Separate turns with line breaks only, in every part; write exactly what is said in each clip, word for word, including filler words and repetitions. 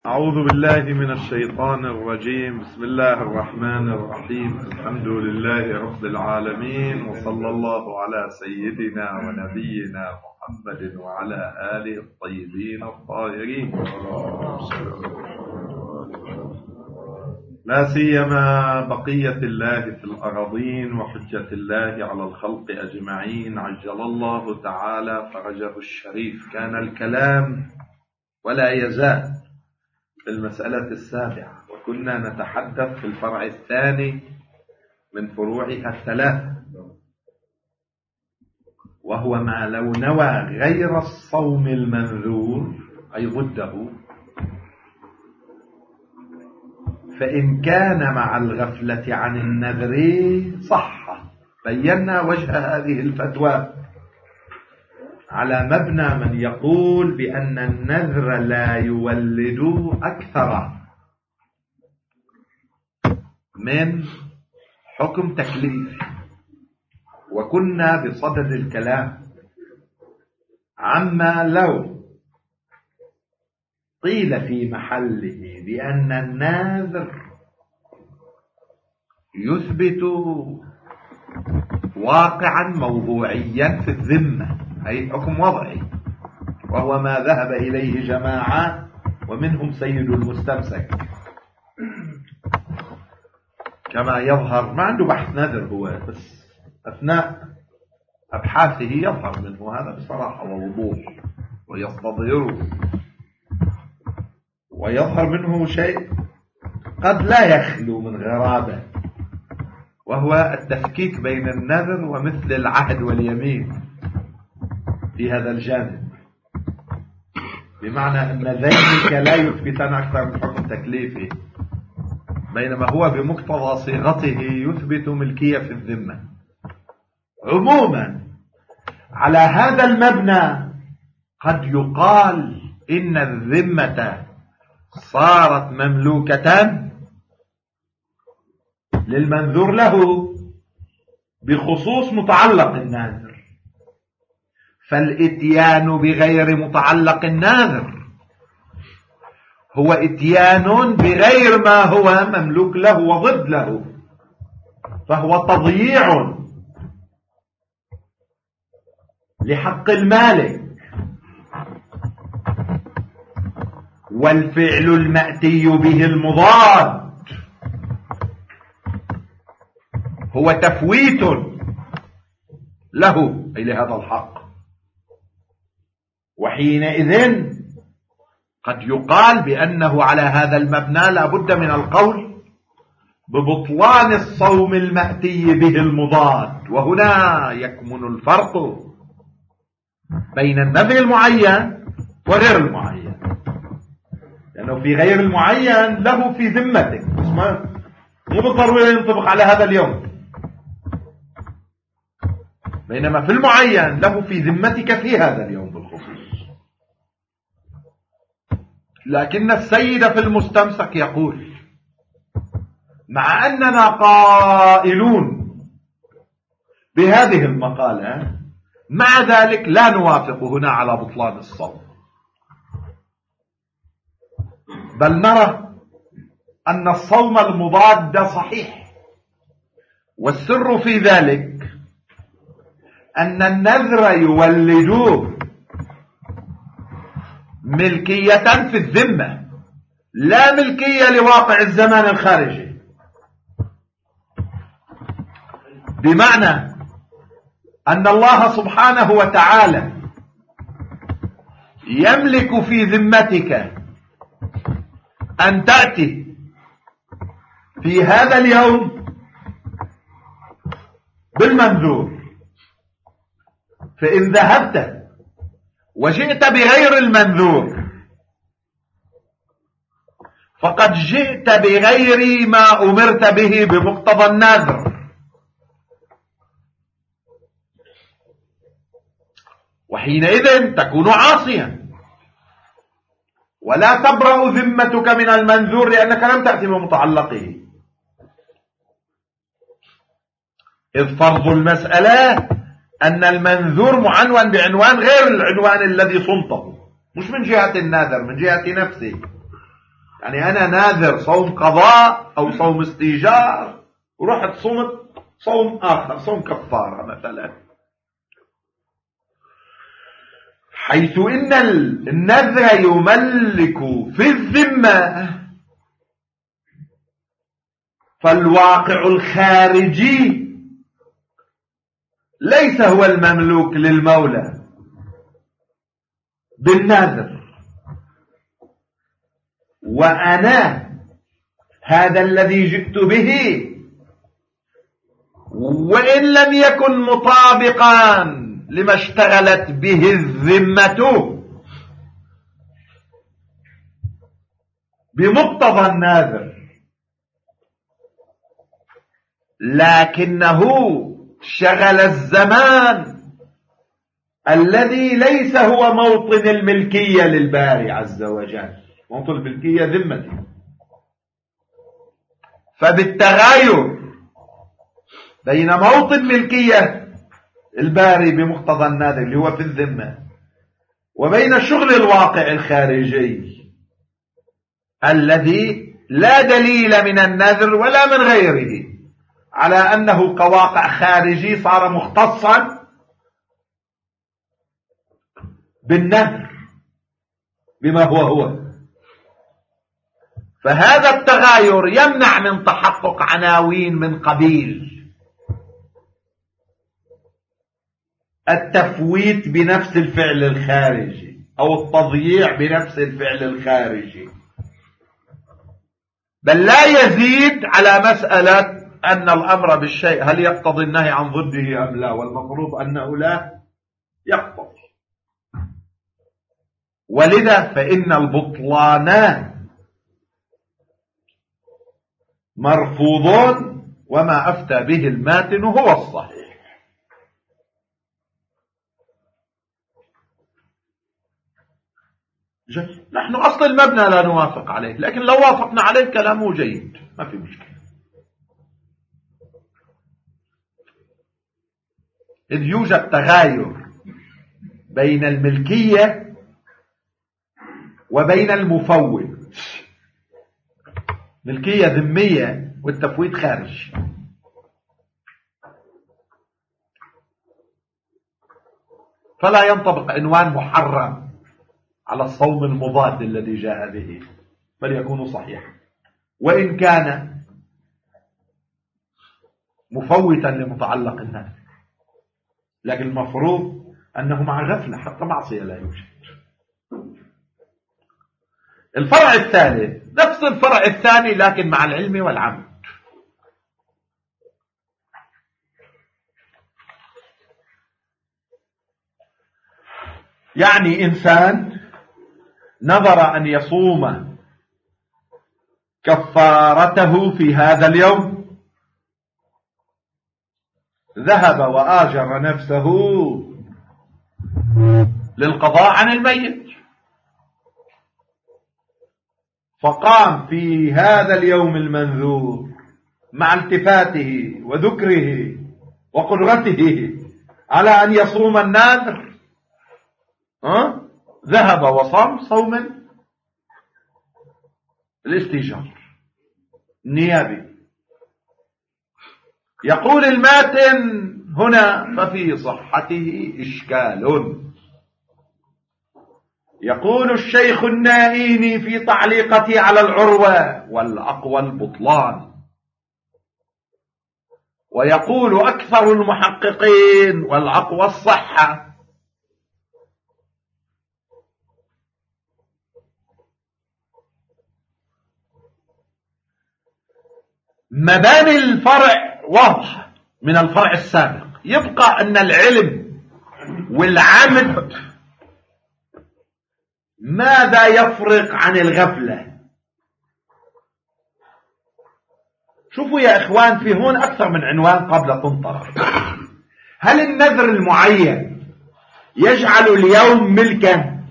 أعوذ بالله من الشيطان الرجيم. بسم الله الرحمن الرحيم. الحمد لله رب العالمين، وصلى الله على سيدنا ونبينا محمد وعلى آله الطيبين الطاهرين، لا سيما بقية الله في الأراضين وحجة الله على الخلق أجمعين عجل الله تعالى فرجه الشريف. كان الكلام ولا يزال في المسألة السابعة، وكنا نتحدث في الفرع الثاني من فروعها الثلاثة، وهو ما لو نوى غير الصوم المنذور أي ضده، فإن كان مع الغفلة عن النذر صح. بينا وجه هذه الفتوى على مبنى من يقول بأن النذر لا يولد أكثر من حكم تكليفي، وكنا بصدد الكلام عما لو قيل في محله بأن النذر يثبت واقعا موضوعيا في الذمة، أي حكم وضعي، وهو ما ذهب إليه جماعة ومنهم سيد المستمسك كما يظهر. ما عنده بحث نذر هو، بس أثناء أبحاثه يظهر منه هذا بصراحة ووضوح ويستظهره، ويظهر منه شيء قد لا يخلو من غرابة، وهو التفكيك بين النذر ومثل العهد واليمين في هذا الجانب، بمعنى أن ذلك لا يثبتن أكثر من حكم تكليفي، بينما هو بمقتضى صيغته يثبت ملكية في الذمة. عموما على هذا المبنى قد يقال إن الذمة صارت مملوكة للمنذور له بخصوص متعلق الناذر، فالاتيان بغير متعلق الناذر هو اتيان بغير ما هو مملوك له وضد له، فهو تضييع لحق المالك. والفعل المأتي به المضاد هو تفويت له أي لهذا الحق، وحينئذ قد يقال بأنه على هذا المبنى لا بد من القول ببطلان الصوم المأتي به المضاد. وهنا يكمن الفرق بين النذر المعين وغير المعين، لأنه في غير المعين له في ذمتك، مو بالضرورة ينطبق على هذا اليوم، بينما في المعين له في ذمتك في هذا اليوم بالخصوص. لكن السيد في المستمسك يقول مع أننا قائلون بهذه المقالة، مع ذلك لا نوافق هنا على بطلان الصوم، بل نرى أن الصوم المضاد صحيح. والسر في ذلك أن النذر يولد ملكية في الذمة، لا ملكية لواقع الزمان الخارجي، بمعنى أن الله سبحانه وتعالى يملك في ذمتك أن تأتي في هذا اليوم بالمنذور، فإن ذهبت وجئت بغير المنذور فقد جئت بغير ما أمرت به بمقتضى النذر، وحينئذ تكون عاصيا ولا تبرأ ذمتك من المنذور لأنك لم تأتي بمتعلقه. إذ فرض المسألة أن المنذور معنون بعنوان غير العنوان الذي صنته، مش من جهة النذر، من جهة نفسه. يعني أنا ناذر صوم قضاء أو صوم استيجار ورحت صمت صوم آخر، صوم كفارة مثلا، حيث إن النذر يملك في الذمة، فالواقع الخارجي ليس هو المملوك للمولى بالنذر، وأنا هذا الذي جئت به وإن لم يكن مطابقا لما اشتغلت به الذمة بمقتضى الناذر، لكنه شغل الزمان الذي ليس هو موطن الملكية للباري عز وجل، موطن الملكية ذمتي، فبالتغاير بين موطن ملكية الباري بمقتضى الناذر اللي هو في الذمة وبين شغل الواقع الخارجي الذي لا دليل من النذر ولا من غيره على أنه كواقع خارجي صار مختصا بالنذر بما هو هو، فهذا التغاير يمنع من تحقق عناوين من قبيل التفويت بنفس الفعل الخارجي أو التضييع بنفس الفعل الخارجي، بل لا يزيد على مسألة أن الأمر بالشيء هل يقتضي النهي عن ضده أم لا، والمفروض أنه لا يقتضي. ولذا فإن البطلان مرفوض وما أفتى به الماتن هو الصحيح. جيد. نحن أصل المبنى لا نوافق عليه، لكن لو وافقنا عليه كلامه جيد ما في مشكلة، إذ يوجد تغاير بين الملكية وبين المفوت، ملكية ذمية والتفويت خارج، فلا ينطبق عنوان محرم على الصوم المضاد الذي جاء به، بل يكون صحيحا وإن كان مفوتا لمتعلق النذر، لكن المفروض أنه مع غفلة حتى معصية لا يوجد. الفرع الثالث نفس الفرع الثاني لكن مع العلم والعمد، يعني إنسان نظر أن يصوم كفارته في هذا اليوم، ذهب وآجر نفسه للقضاء عن الميت، فقام في هذا اليوم المنذور مع التفاته وذكره وقدرته على أن يصوم النذر، أه؟ ذهب وصام صوما الاستيجار النيابي. يقول الماتن هنا ففي صحته إشكال. يقول الشيخ النائيني في تعليقته على العروة والأقوى البطلان، ويقول أكثر المحققين والأقوى الصحة. مباني الفرع واضحة من الفرع السابق، يبقى أن العلم والعمد ماذا يفرق عن الغفلة. شوفوا يا إخوان، في هون أكثر من عنوان قبل تنطرح. هل النذر المعين يجعل اليوم ملكا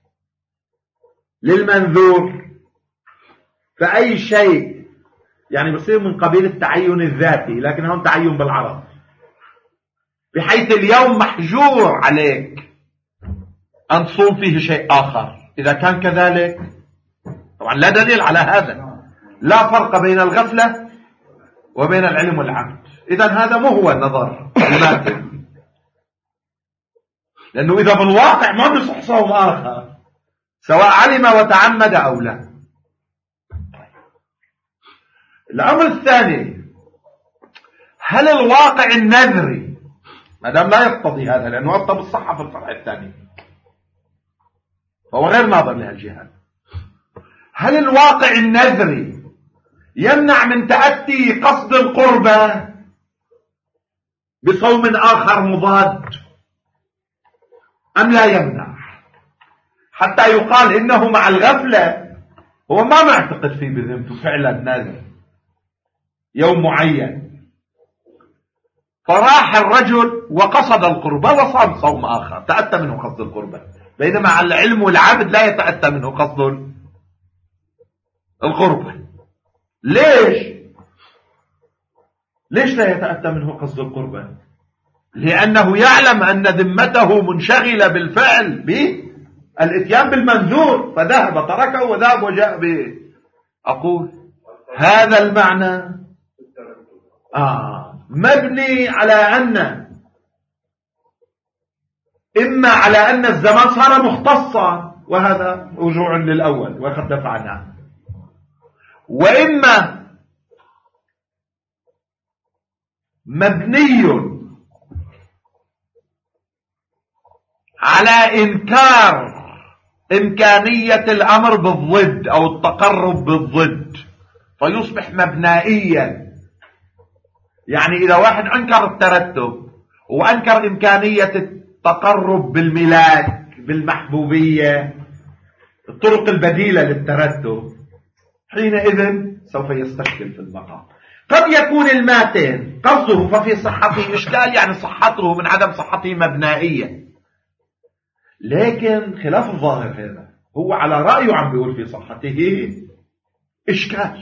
للمنذور فأي شيء، يعني بصير من قبيل التعين الذاتي، لكن هون تعين بالعرض، بحيث اليوم محجور عليك أن تصوم فيه شيء آخر. إذا كان كذلك طبعا لا دليل على هذا، لا فرق بين الغفلة وبين العلم والعمد. إذا هذا مو هو النظر المادي، لأنه إذا بالواقع ما بيصح صوم آخر سواء علم وتعمد أو لا. الأمر الثاني، هل الواقع النذري، ما دام لا يقتضي هذا لأنه يقتضي الصحة في الفرع الثاني فهو غير ناظر لهالجهة، هل الواقع النذري يمنع من تأتي قصد القربة بصوم آخر مضاد أم لا يمنع؟ حتى يقال إنه مع الغفلة هو ما معتقد فيه بذمته فعلا نذر يوم معين، فراح الرجل وقصد القربة وصام صوم آخر تأتى منه قصد القربة، بينما على العلم والعبد لا يتأتى منه قصد القربة. ليش؟ ليش لا يتأتى منه قصد القربة؟ لأنه يعلم أن ذمته منشغلة بالفعل بالإتيان بالمنذور، فذهب تركه وذهب وجاء به. أقول هذا المعنى آه مبني على أن إما على أن الزمان صار مختصا، وهذا رجوع للأول وقد دفعناه، وإما مبني على إنكار إمكانية الأمر بالضد أو التقرب بالضد فيصبح مبنائيا. يعني إذا واحد أنكر الترتب وأنكر إمكانية التقرب بالملاك بالمحبوبية الطرق البديلة للترتب، حينئذ سوف يستشكل في المقام. قد يكون الماتن قصده ففي صحته إشكال، يعني صحته من عدم صحته مبنائية، لكن خلاف الظاهر هذا هو على رأيه عم بيقول في صحته إشكال.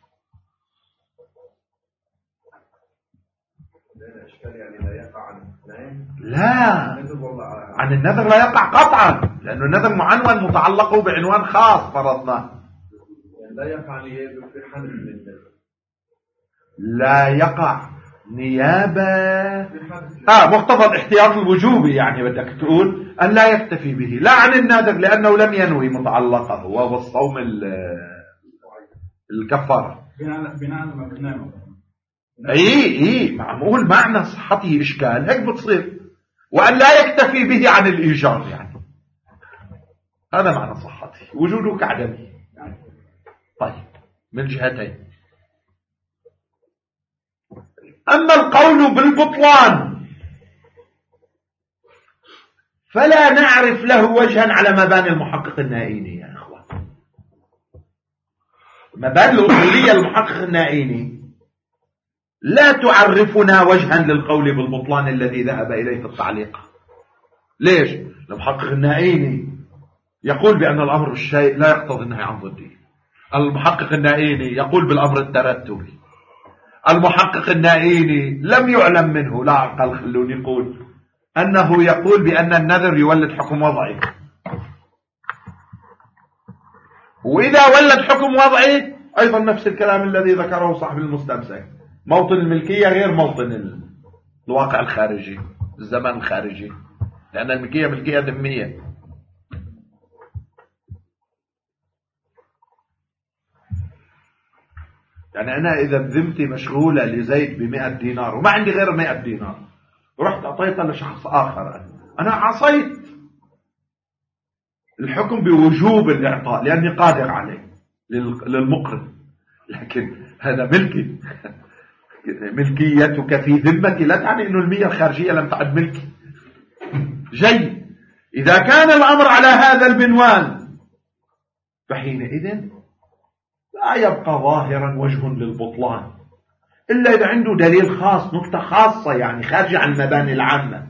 لا، عن النذر لا يقع قطعا، لأنه النذر معنون متعلقه بعنوان خاص فرضناه.
لا يقع نيابة في حال النذر،
لا يقع نيابة آه مقتضى الاحتياط الوجوبي، يعني بدك تقول أن لا يكتفي به، لا عن النذر لأنه لم ينوي متعلقه وهو الصوم الكفارة
بناء على مبناه.
اي اي معمول معنى صحته إشكال، هيك بتصير، وأن لا يكتفي به عن الإيجار، يعني هذا معنى صحته وجوده كعدمه يعني. طيب من جهتين. أما القول بالبطلان فلا نعرف له وجها على مباني المحقق النائيني يا إخوان. مباني الأصولية المحقق النائيني لا تعرفنا وجها للقول بالبطلان الذي ذهب إليه في التعليق. ليش؟ المحقق النائيني يقول بأن الأمر الشيء لا يقتضي النهي عن ضده، المحقق النائيني يقول بالأمر الترتبي، المحقق النائيني لم يعلم منه لا عقل خلوني يقول أنه يقول بأن النذر يولد حكم وضعي، وإذا ولد حكم وضعي أيضا نفس الكلام الذي ذكره صاحب المستمسك، موطن الملكية غير موطن الواقع الخارجي الزمان الخارجي، لأن الملكية ملكية ذمية. يعني أنا إذا ذمتي مشغولة لزيد بمئة دينار وما عندي غير مئة دينار، رحت أعطيتها لشخص آخر، أنا عصيت الحكم بوجوب الإعطاء لأني قادر عليه للمقرض، لكن هذا ملكي. ملكيتك في ذمتي لا تعني أنه المية الخارجية لم تعد ملكي. جيد، إذا كان الأمر على هذا المنوال فحينئذ لا يبقى ظاهرا وجه للبطلان إلا إذا عنده دليل خاص، نكتة خاصة يعني خارجة عن المباني العامة،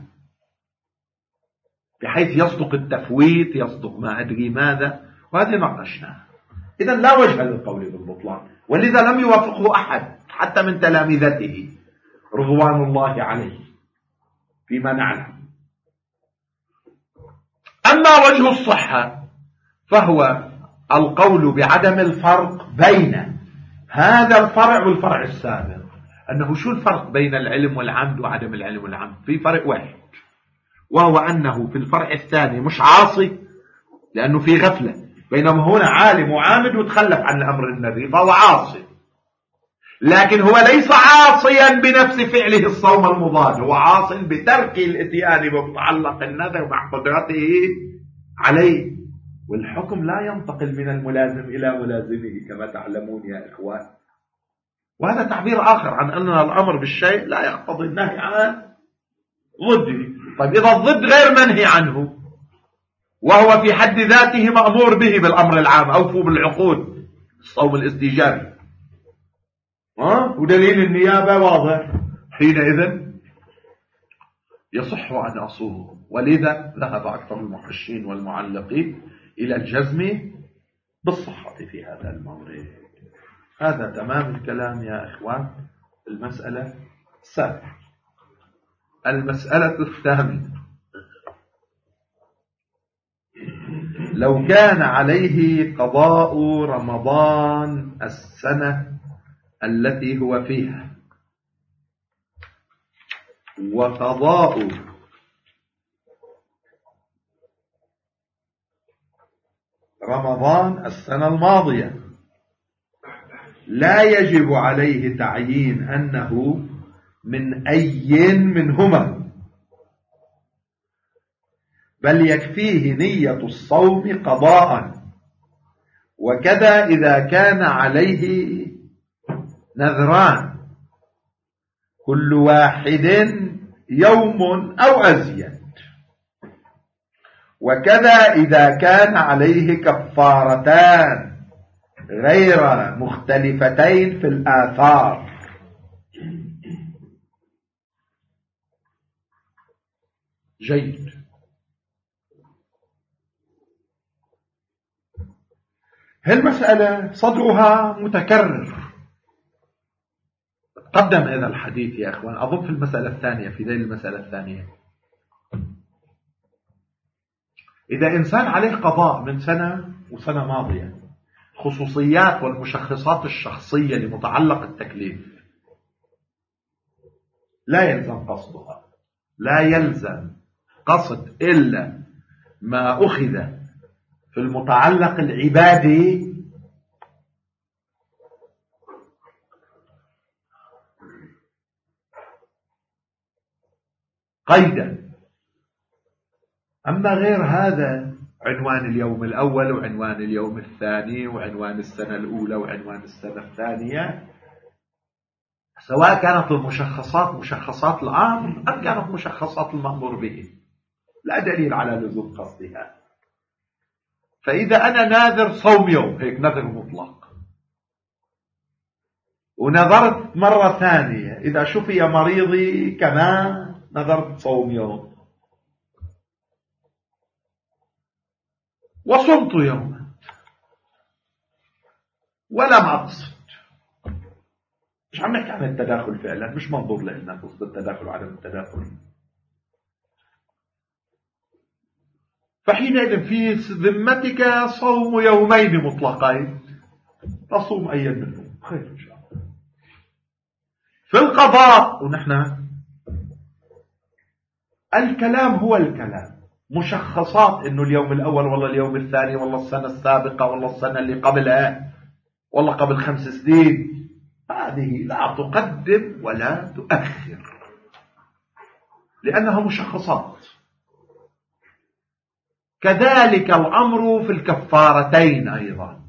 بحيث يصدق التفويت، يصدق ما أدري ماذا، وهذه ناقشناها. إذا لا وجه للقول بالبطلان، ولذا لم يوافقه أحد حتى من تلامذته رضوان الله عليه فيما نعلم. أما وجه الصحة فهو القول بعدم الفرق بين هذا الفرع والفرع السابق. أنه شو الفرق بين العلم والعمد وعدم العلم والعمد؟ في فرق واحد، وهو أنه في الفرع الثاني مش عاصي لأنه في غفلة، بينما هنا عالم وعامد وتخلف عن الأمر النبي فهو عاصي، لكن هو ليس عاصيا بنفس فعله الصوم المضاد، هو عاص بترك الاتيان بمتعلق النذر مع قدرته عليه. والحكم لا ينتقل من الملازم إلى ملازمه كما تعلمون يا إخوان، وهذا تعبير آخر عن أن الأمر بالشيء لا يقتضي النهي عن ضده. طيب إذا الضد غير منهي عنه وهو في حد ذاته مأمور به بالأمر العام، أوفوا بالعقود، الصوم الاستيجابي، ها ودليل النيابة واضح، حينئذ يصح أن أصوم. ولذا ذهب أكثر المحشين والمعلقين إلى الجزم بالصحة في هذا المورد. هذا تمام الكلام يا إخوان. المسألة السابعة. المسألة الثامنة: لو كان عليه قضاء رمضان السنة التي هو فيها وقضاء رمضان السنة الماضية، لا يجب عليه تعيين أنه من أي منهما، بل يكفيه نية الصوم قضاء. وكذا إذا كان عليه نذران كل واحد يوم أو أزيد، وكذا إذا كان عليه كفارتان غير مختلفتين في الآثار. جيد. هالمسألة صدرها متكرر، قدم هذا الحديث يا أخوان أظن في المسألة الثانية، في ذيل المسألة الثانية. إذا إنسان عليه قضاء من سنة وسنة ماضية، خصوصيات والمشخصات الشخصية لمتعلق التكليف لا يلزم قصدها، لا يلزم قصد إلا ما أخذ في المتعلق العبادي قيدا. أما غير هذا عنوان اليوم الأول وعنوان اليوم الثاني وعنوان السنة الأولى وعنوان السنة الثانية، سواء كانت المشخصات مشخصات الأمر أم كانت مشخصات المأمور به، لا دليل على لزوم قصدها. فإذا أنا ناذر صوم يوم، هيك نذر مطلق، ونذرت مرة ثانية إذا شفي مريضي كما نذرت صوم يوم، وصمت يوما ولم أقصد، مش عم نحكي عن التداخل فعلا، مش منظور لنا قصد التداخل وعدم التداخل. فحينئذ في ذمتك صوم يومين مطلقين، تصوم أي منهم خير إن شاء الله. في القضاء ونحن الكلام هو الكلام، مشخصات إنه اليوم الأول والله اليوم الثاني والله السنة السابقة والله السنة اللي قبلها والله قبل خمس سنين، هذه لا تقدم ولا تؤخر لأنها مشخصات. كذلك الأمر في الكفارتين أيضا،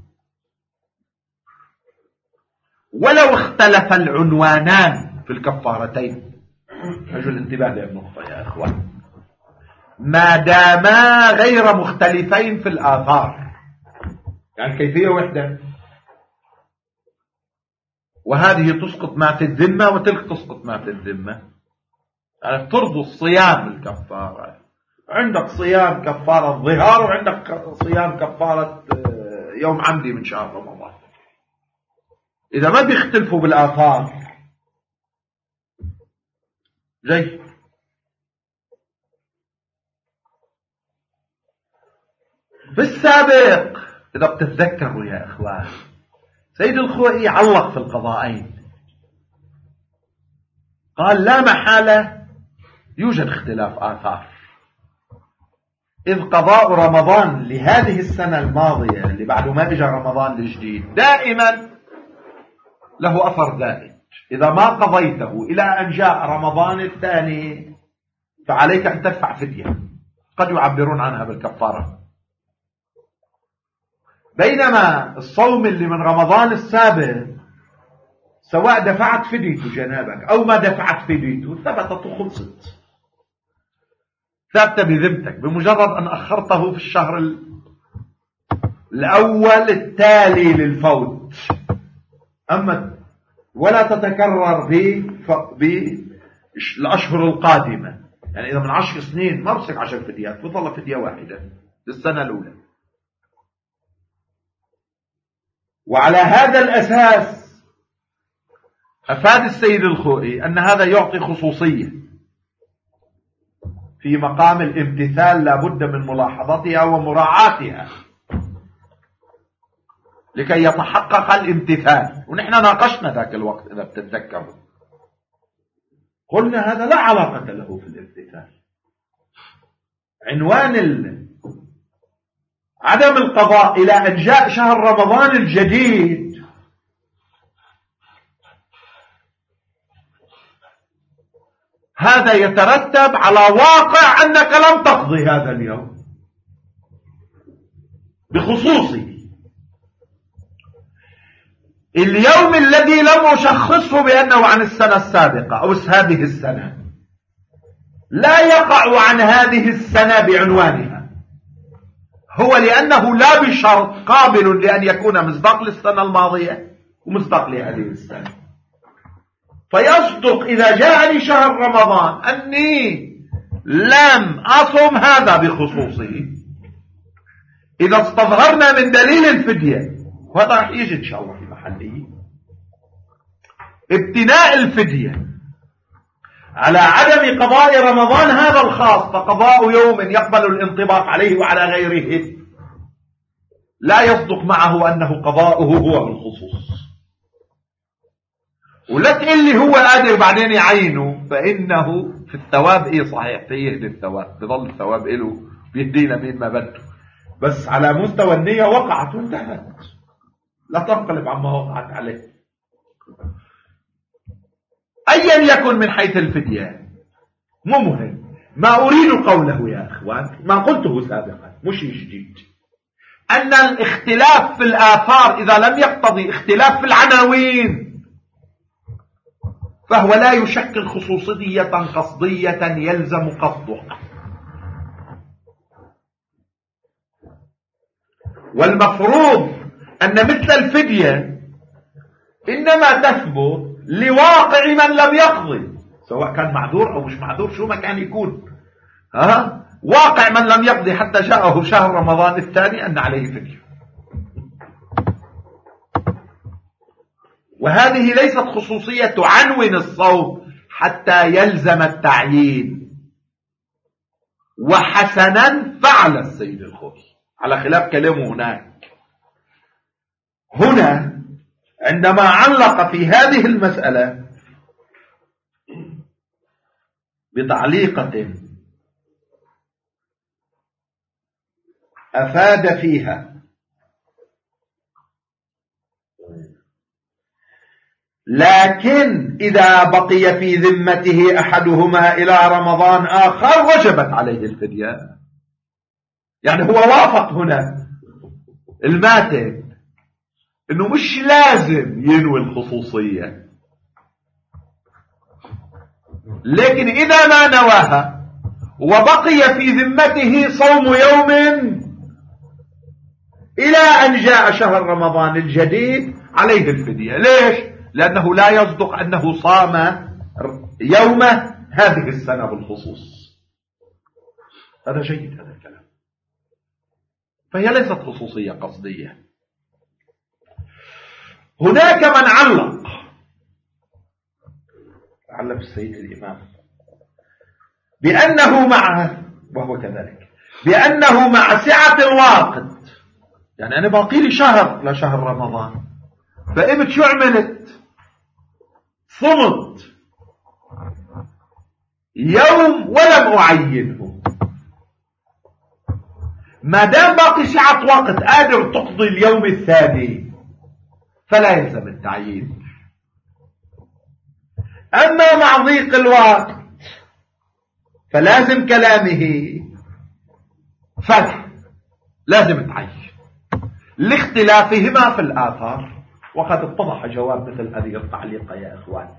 ولو اختلف العنوانان في الكفارتين. أجل الانتباه للنقطة يا أخوان، ما داما غير مختلفين في الآثار، يعني كيفية وحدة، وهذه تسقط ما في الذمة وتلك تسقط ما في الذمة. يعني ترضوا الصيام الكفارة، عندك صيام كفارة ظهار وعندك صيام كفارة يوم عمدي من شهر رمضان، إذا ما بيختلفوا بالآثار جيد. في السابق إذا بتتذكروا يا إخوان، سيد الخوئي علق في القضاءين، قال لا محالة يوجد اختلاف آثار، إذ قضاء رمضان لهذه السنة الماضية اللي بعده ما إجا رمضان الجديد دائما له أثر دائم. إذا ما قضيته إلى أن جاء رمضان الثاني فعليك أن تدفع فدية، قد يعبرون عنها بالكفارة. بينما الصوم اللي من رمضان السابق سواء دفعت فديته جنابك أو ما دفعت فديته ثبتت وخلصت، ثابتة بذمتك بمجرد أن أخرته في الشهر الأول التالي للفوت. أما ولا تتكرر بالأشهر القادمة، يعني إذا من عشر سنين ما بصير عشر فديات، بظل فدية واحدة للسنة الأولى. وعلى هذا الأساس أفاد السيد الخوئي أن هذا يعطي خصوصية في مقام الامتثال، لا بد من ملاحظتها ومراعاتها لكي يتحقق الامتثال. ونحن ناقشنا ذاك الوقت إذا بتتذكروا، قلنا هذا لا علاقة له في الامتثال. عنوان ال... عدم القضاء إلى أن جاء شهر رمضان الجديد هذا يترتب على واقع أنك لم تقضي هذا اليوم بخصوصه. اليوم الذي لم أشخصه بأنه عن السنة السابقة أو هذه السنة لا يقع عن هذه السنة بعنوانها، هو لأنه لا بشرط قابل لأن يكون مصداق للسنة الماضية ومصداق لهذه السنة. فيصدق إذا جاءني شهر رمضان أني لم أصم هذا بخصوصه. إذا استظهرنا من دليل الفدية، وهذا رح يجي إن شاء الله في محله، ابتناء الفدية على عدم قضاء رمضان هذا الخاص، فقضاء يوم يقبل الانطباق عليه وعلى غيره لا يصدق معه أنه قضاؤه هو بالخصوص. ولا تقول لي هو قادر بعدين يعينه، فإنه في الثواب إيه صحيح فيهدي الثواب، بظل الثواب إله بيهدي لمين ما بده، بس على مستوى النية وقعت وانتهت، لا تنقلب عما وقعت عليه. أيا يكن من حيث الفدية مو مهم. ما أريد قوله يا أخوان ما قلته سابقا مش جديد، أن الاختلاف في الآثار إذا لم يقتضي اختلاف في العناوين فهو لا يشكل خصوصية قصدية يلزم قصدها. والمفروض أن مثل الفدية إنما تثبت لواقع من لم يقضي، سواء كان معذور أو مش معذور، شو ما كان يكون، ها واقع من لم يقضي حتى جاءه شهر رمضان الثاني أن عليه فدية. وهذه ليست خصوصية تعنون الصوم حتى يلزم التعيين. وحسنا فعل السيد الخوئي على خلاف كلامه هناك. هنا عندما علق في هذه المسألة بتعليقة أفاد فيها لكن إذا بقي في ذمته أحدهما إلى رمضان آخر وجبت عليه الفدية. يعني هو وافق هنا الماتن إنه مش لازم ينوي الخصوصية، لكن إذا ما نواها وبقي في ذمته صوم يوم إلى أن جاء شهر رمضان الجديد عليه الفدية. ليش؟ لأنه لا يصدق أنه صام يوم هذه السنة بالخصوص. هذا جيد هذا الكلام. فهي ليست خصوصية قصدية. هناك من علق علق السيد الإمام بأنه مع وهو كذلك بأنه مع سعة الوقت يعني أنا باقي لي شهر لشهر رمضان، فقمت شو عملت؟ صمت يوم ولم أعينه. ما دام باقي سعة وقت قادر تقضي اليوم الثاني فلا يلزم التعيين. أما مع ضيق الوقت فلازم كلامه فتح، لازم تعين لاختلافهما في الآثار. وقد اتضح جواب مثل هذه التعليقة يا إخوان،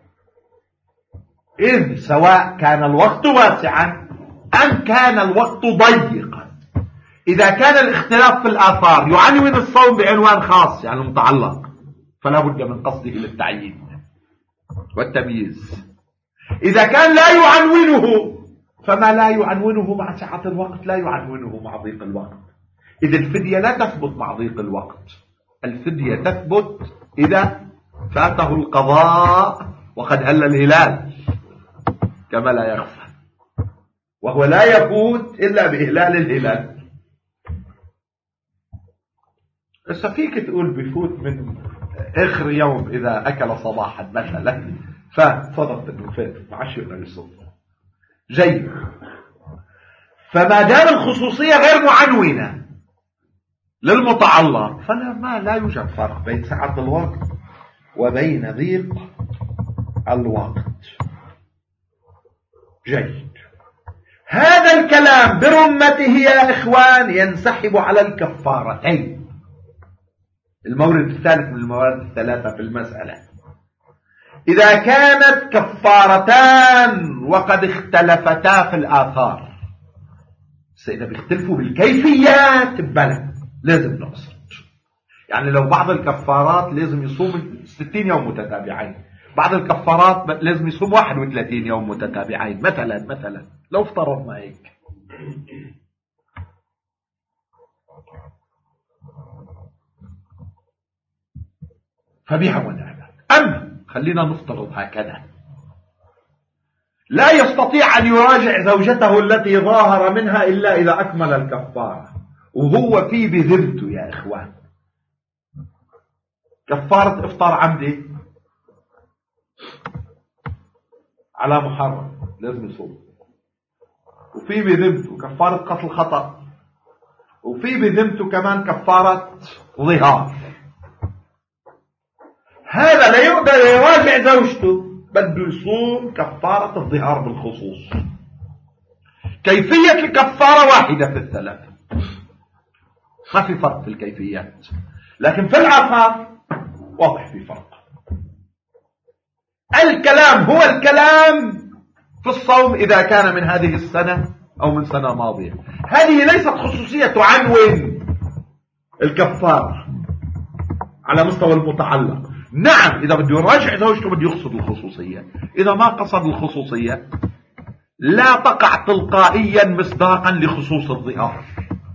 إذ سواء كان الوقت واسعا أم كان الوقت ضيقا، إذا كان الاختلاف في الآثار يعنون الصوم بعنوان خاص يعني متعلق، فلا بد من قصده للتعيين والتمييز. إذا كان لا يعنونه، فما لا يعنونه مع سعة الوقت لا يعنونه مع ضيق الوقت. إذ الفدية لا تثبت مع ضيق الوقت، الفدية تثبت إذا فاته القضاء وقد هل الهلال كما لا يخفى، وهو لا يفوت إلا بإهلال الهلال. بس فيك تقول بفوت من آخر يوم إذا أكل صباحا مثلا، فصدقت أنه فات مع شيء للصبح جيد. فما دام الخصوصية غير معنونة للمتعلق فلا ما لا يوجد فرق بين سعة الوقت وبين ضيق الوقت. جيد. هذا الكلام برمته يا إخوان ينسحب على الكفارتين، المورد الثالث من الموارد الثلاثة في المسألة. إذا كانت كفارتان وقد اختلفتا في الآثار، إذا بيختلفوا بالكيفيات بلا لازم نقصد. يعني لو بعض الكفارات لازم يصوم ستين يوم متتابعين، بعض الكفارات لازم يصوم واحد وثلاثين يوم متتابعين مثلا مثلا لو افترضنا هيك، فبها ونعمة. أما خلينا نفترض هكذا، لا يستطيع أن يراجع زوجته التي ظاهر منها إلا إذا أكمل الكفارة، وهو في بذمته يا إخوان كفارة إفطار عمدي على محرم لازم يصوم، وفي بذمته كفارة قتل خطأ، وفي بذمته كمان كفارة ظهار. هذا لا يقدر يراجع زوجته، بده يصوم كفارة الظهار بالخصوص. كيفية الكفارة واحدة في الثلاثة، ما في فرق في الكيفيات، لكن في الآثار واضح في فرق. الكلام هو الكلام في الصوم إذا كان من هذه السنة أو من سنة ماضية. هذه ليست خصوصية تعنون الكفارة على مستوى المتعلق. نعم إذا بده يراجع زوجته بده يقصد الخصوصية، إذا ما قصد الخصوصية لا تقع تلقائيا مصداقا لخصوص الظهار،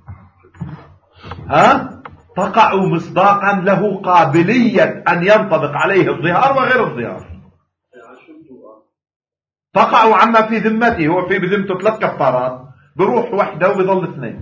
ها تقع مصداقا له قابلية أن ينطبق عليه الظهار وغير الظهار. تقع عما في ذمته، هو في بذمته ثلاث كفارات بروح واحدة وبيظل اثنين.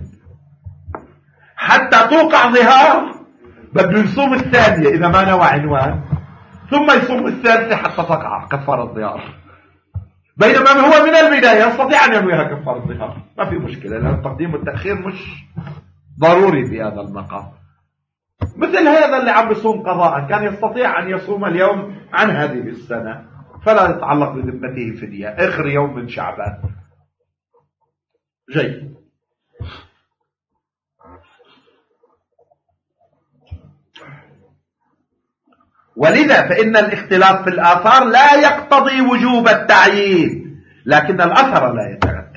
حتى توقع ظهار بده يصوم الثانية إذا ما نوى عنوان، ثم يصوم الثالثة حتى تقع كفارة الظهار، بينما هو من البداية يستطيع أن ينويها كفارة الظهار، ما في مشكلة، لأن التقديم والتأخير مش ضروري في هذا المقام. مثل هذا اللي عم يصوم قضاء كان يستطيع أن يصوم اليوم عن هذه السنة فلا يتعلق بذمته فدية آخر يوم من شعبان. جيد. ولذا فإن الاختلاف في الآثار لا يقتضي وجوب التعيين، لكن الأثر لا يترتب.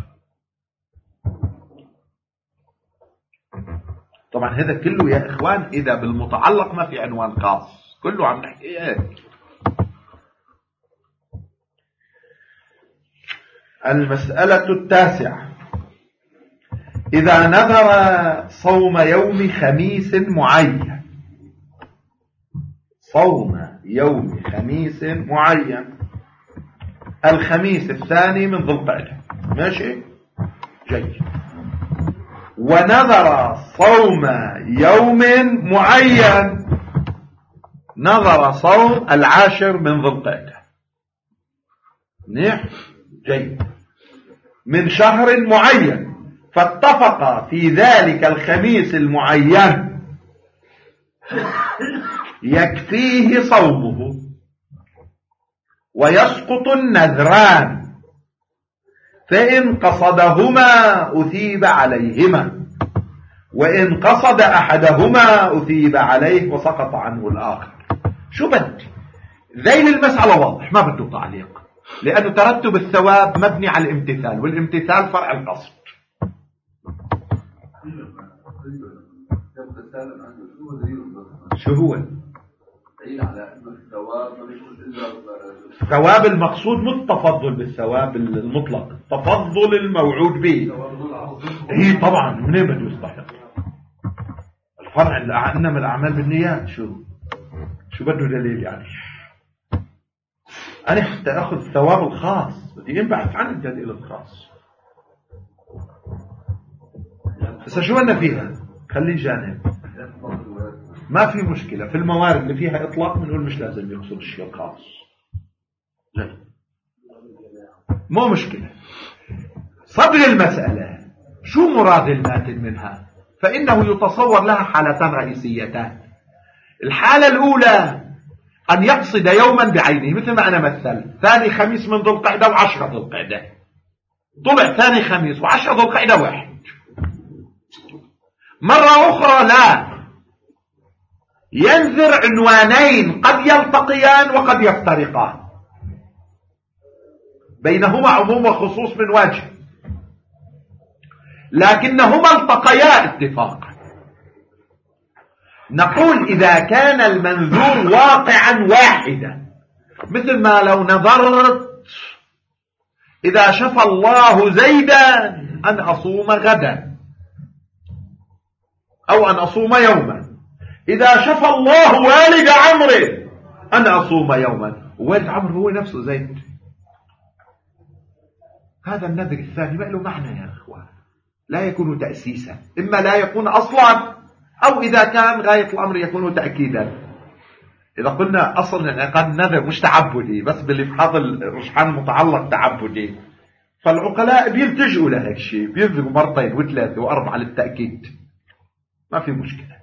طبعا هذا كله يا إخوان إذا بالمتعلق ما في عنوان خاص، كله عم نحكي هيك. المسألة التاسعة: إذا نذر صوم يوم خميس معين، صوم يوم خميس معين، الخميس الثاني من ذي القعدة، ماشي؟ جيد. ونذر صوم يوم معين، نذر صوم العاشر من ذي القعدة، منيح جيد، من شهر معين، فاتفق في ذلك الخميس المعين يكفيه صومه ويسقط النذران، فإن قصدهما أثيب عليهما، وإن قصد أحدهما أثيب عليه وسقط عنه الآخر. شو بدي ذيل المسألة واضح، ما بده تعليق، لأنه ترتب الثواب مبني على الامتثال، والامتثال فرع القصد. شو هو الثواب المقصود؟ مو التفضل بالثواب المطلق، تفضل الموعود به. هي طبعا منين بده يستحق الفرع؟ انما الاعمال بالنيات. شو شو بده دليل يعني؟ انا حتى اخذ الثواب الخاص بدي انبحث عن الدليل الخاص. هسه شو بدنا فيها؟ خلي جانب، ما في مشكلة. في الموارد اللي فيها إطلاق بنقول مش لازم يقصد الشيء الخاص، لا مو مشكلة. صدر المسألة شو مراد الماتن منها؟ فإنه يتصور لها حالتان رئيسيتان. الحالة الأولى أن يقصد يوما بعينه، مثل ما أنا مثل ثاني خميس من ذو القعدة وعشرة ذو القعدة، طلع ثاني خميس وعشرة ذو القعدة واحد. مرة أخرى لا، ينذر عنوانين قد يلتقيان وقد يفترقان، بينهما عموم وخصوص من وجه، لكنهما التقيا اتفاقا. نقول إذا كان المنذور واقعا واحدا، مثل ما لو نظرت إذا شفى الله زيدا أن أصوم غدا، أو أن أصوم يوما، إذا شفى الله والد عمرو أن أصوم يوما، والد عمرو هو نفسه زيد. هذا النذر الثاني ما له معنى يا أخوان، لا يكون تأسيسا، إما لا يكون أصلا، أو إذا كان غاية الأمر يكون تأكيدا. إذا قلنا أصل الانعقاد النذر مش تعبدي بس باللي في هذا الرجحان المتعلق تعبدي، فالعقلاء بيلتجئوا لهيك شيء، بينذروا مرتين وثلاثة وأربعة للتأكيد، ما في مشكلة،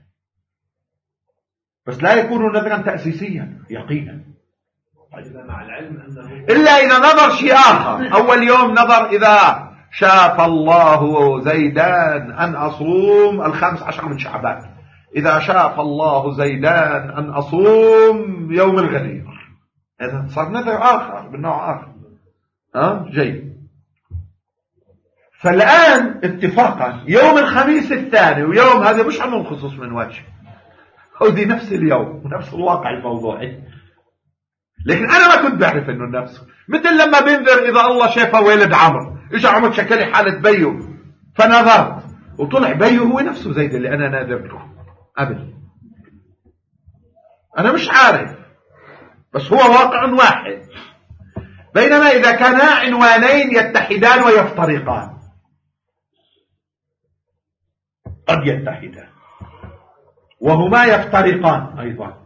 بس لا يكون نذرا تأسيسيا يقينا.
مع العلم أنه
إلا إذا نظر شيء آخر. أول يوم نظر إذا شاف الله زيدان أن أصوم الخامس عشر من شعبان، إذا شاف الله زيدان أن أصوم يوم الغدير، هذا صار نذر آخر من نوع آخر. ها جيد. فالآن اتفاقا يوم الخميس الثاني ويوم هذا مش عموم خصوص من وجه، هو دي نفس اليوم ونفس الواقع الموضوعي، لكن أنا ما كنت بعرف إنه نفسه. مثل لما بنذر إذا الله شافه والد عمرو، إجا عمرو شكلي حالة بيه فنظرت وطلع بيه هو نفسه زيد اللي أنا ناذرته قبل، أنا مش عارف، بس هو واقع واحد. بينما إذا كانا عنوانين يتحدان ويفترقان، قد يتحدان وهما يفترقان أيضا،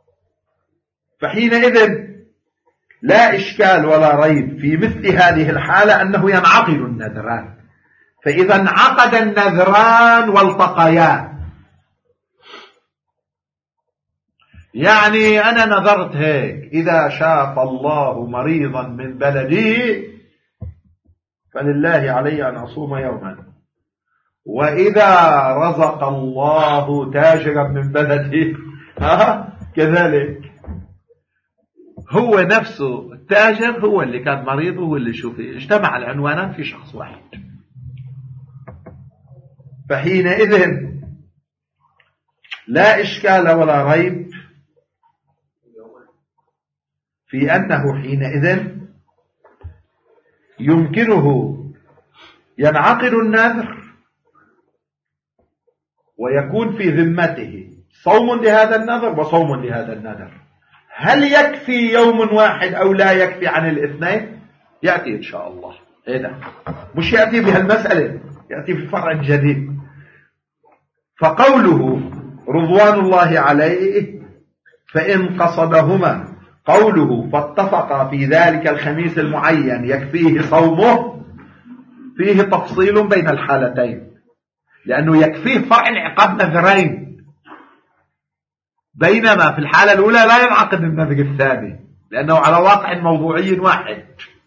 فحينئذ لا إشكال ولا ريب في مثل هذه الحالة أنه ينعقد النذران. فإذا انعقد النذران والتقيا، يعني أنا نذرت هيك إذا شاف الله مريضا من بلدي فلله علي أن أصوم يوما، وإذا رزق الله تاجرا من بلدي ها كذلك. هو نفسه التاجر هو اللي كان مريض وهو اللي شوفي اجتمع العنوانان في شخص واحد. فحينئذ لا إشكال ولا ريب في أنه حينئذ يمكنه ينعقد النذر ويكون في ذمته صوم لهذا النذر وصوم لهذا النذر. هل يكفي يوم واحد أو لا يكفي عن الاثنين؟ يأتي إن شاء الله. هذا مش يأتي بهالمسألة، يأتي في فرع جديد. فقوله رضوان الله عليه فإن قصدهما قوله فاتفق في ذلك الخميس المعين يكفيه صومه فيه تفصيل بين الحالتين، لأنه يكفيه فرع انعقاد نذرين، بينما في الحالة الأولى لا ينعقد النذر الثاني لأنه على واقع موضوعي واحد.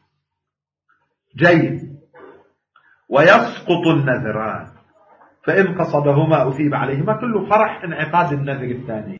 جيد. ويسقط النذران فإن قصدهما أثيب عليهما كل فرح انعقاد النذر الثاني.